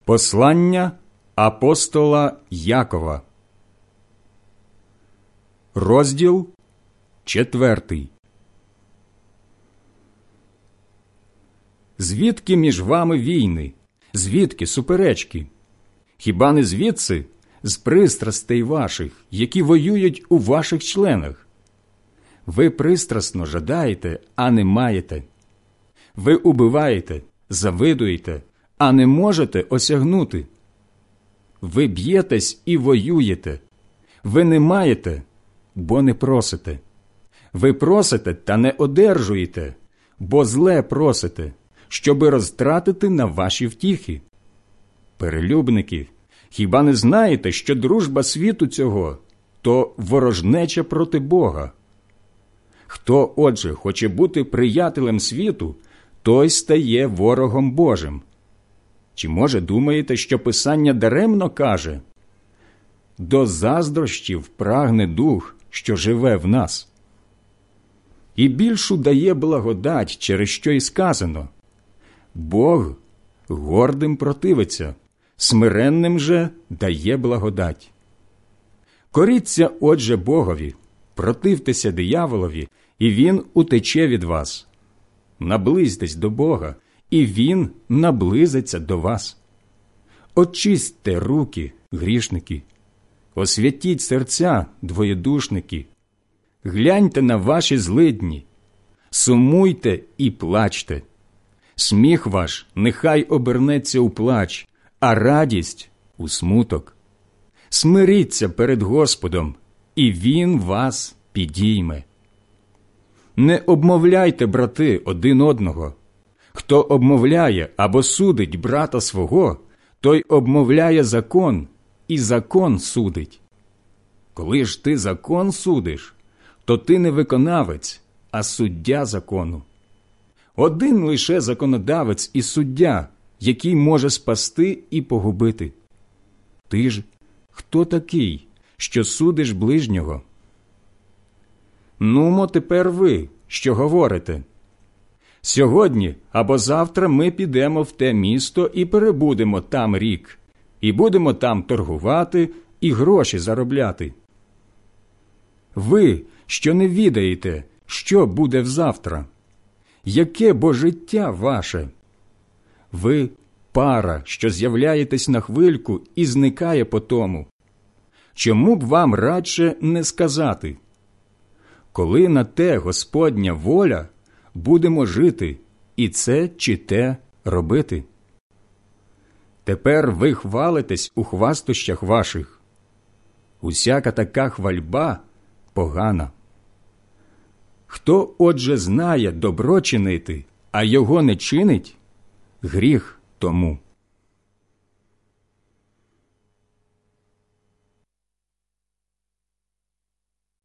Послання апостола Якова. Розділ 4. Звідки між вами війни? Звідки суперечки? Хіба не звідси, з пристрастей ваших, які воюють у ваших членах? Ви пристрасно жадаєте, а не маєте. Ви убиваєте, завидуєте, а не можете осягнути. Ви б'єтесь і воюєте. Ви не маєте, бо не просите. Ви просите та не одержуєте, бо зле просите, щоби розтратити на ваші втіхи. Перелюбники, хіба не знаєте, що дружба світу цього – то ворожнеча проти Бога? Хто, отже, хоче бути приятелем світу, той стає ворогом Божим. Чи, може, думаєте, що Писання даремно каже: «До заздрощів прагне дух, що живе в нас». І більшу дає благодать, через що й сказано: «Бог гордим противиться, смиренним же дає благодать». Коріться, отже, Богові, противтеся дияволові, і він утече від вас. Наблизьтесь до Бога, і він наблизиться до вас. Очистьте руки, грішники, освятіть серця, двоєдушники. Гляньте на ваші злидні, сумуйте і плачте. Сміх ваш нехай обернеться у плач, а радість – у смуток. Смиріться перед Господом, і Він вас підійме. Не обмовляйте, брати, один одного. Хто обмовляє або судить брата свого, той обмовляє закон, і закон судить. Коли ж ти закон судиш, то ти не виконавець, а суддя закону. Один лише законодавець і суддя, який може спасти і погубити. Ти ж хто такий, що судиш ближнього? Нумо тепер ви, що говорите: «Сьогодні або завтра ми підемо в те місто і перебудемо там рік, і будемо там торгувати і гроші заробляти». Ви, що не відаєте, що буде взавтра? Яке бо життя ваше? Ви – пара, що з'являєтесь на хвильку і зникає потому. Чому б вам радше не сказати: «Коли на те Господня воля, будемо жити, і це чи те робити»? Тепер ви хвалитесь у хвастощах ваших. Усяка така хвальба погана. Хто, отже, знає добро чинити, а його не чинить, гріх тому.